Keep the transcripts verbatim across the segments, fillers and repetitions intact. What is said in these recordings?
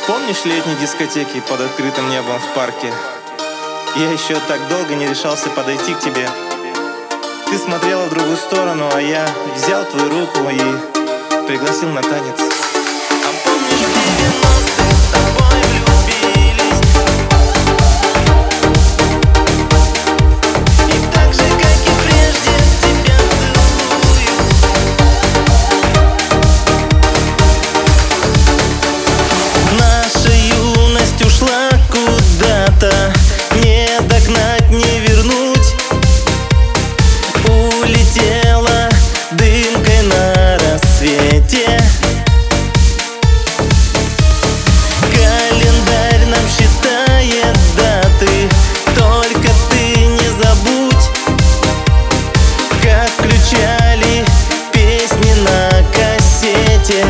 Помнишь летние дискотеки под открытым небом в парке? Я еще так долго не решался подойти к тебе. Ты смотрела в другую сторону, а я взял твою руку и пригласил на танец. А помнишь, в девяностых с тобой влюбились? И так же, как и прежде, тебя целую. Наша юность ушла куда-то, не догнать, не вернуть. Улетела дымкой на рассвете. Календарь нам считает даты, только ты не забудь, как включали песни на кассете.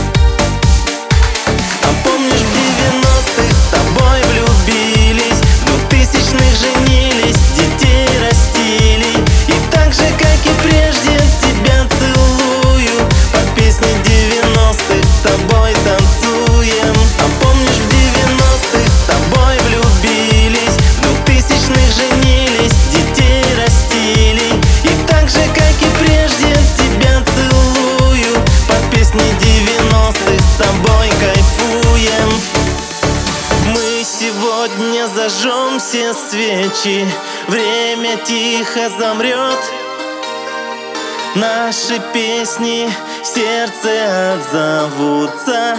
А помнишь, в девяностых с тобой влюбились, в двухтысячных женились, детей растили. И так же, как и прежде, тебя целую, под песни девяностых с тобой танцуем. А помнишь, в девяностых с тобой влюбились, в двухтысячных женились, детей растили. И так же, как и прежде, тебя целую, под песни девяностых с тобой кайфуем. Мы сегодня зажжем все свечи, время тихо замрет. Наши песни в сердце отзовутся.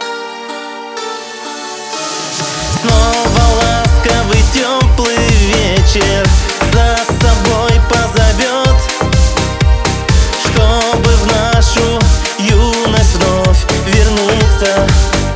Снова ласковый теплый вечер за собой позовет, чтобы в нашу юность вновь вернуться.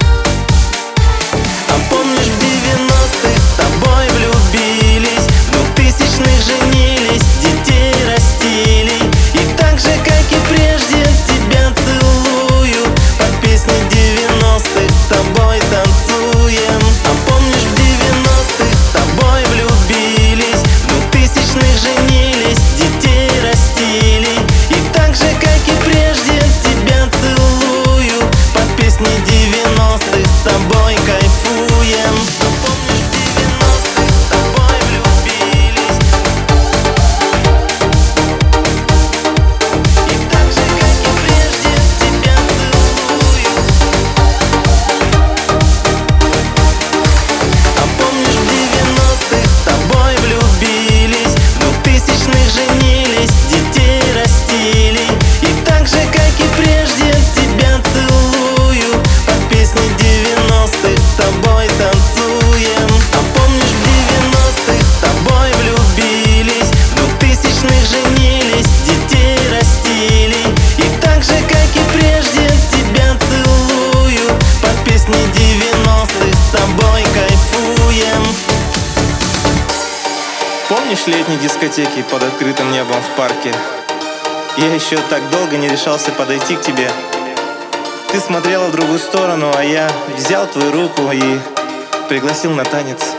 А помнишь, в девяностых с тобой влюбились, в двухтысячных женились, детей растили. И так же, как и прежде, тебя целую, под песни девяностых с тобой танцуем. А помнишь, в девяностых с тобой влюбились, в двухтысячных женились, детей растили. И так же, как и прежде, тебя целую, под песни девяностых с тобой кайфуем. А помнишь, в девяностых с тобой влюбились, и так же, как и прежде, тебя целую. А помнишь, в девяностых с тобой влюбились, в двухтысячных женились, детей растили. И так же, как и прежде, тебя целую, под песни девяностых с тобой танцуем. А помнишь, в девяностых с тобой влюбились, в двухтысячных женились, детей растили. И так же, как и прежде, тебя целую, под песни девяностых с тобой кайфуем. Помнишь летние дискотеки под открытым небом в парке? Я еще так долго не решался подойти к тебе. Ты смотрела в другую сторону, а я взял твою руку и пригласил на танец.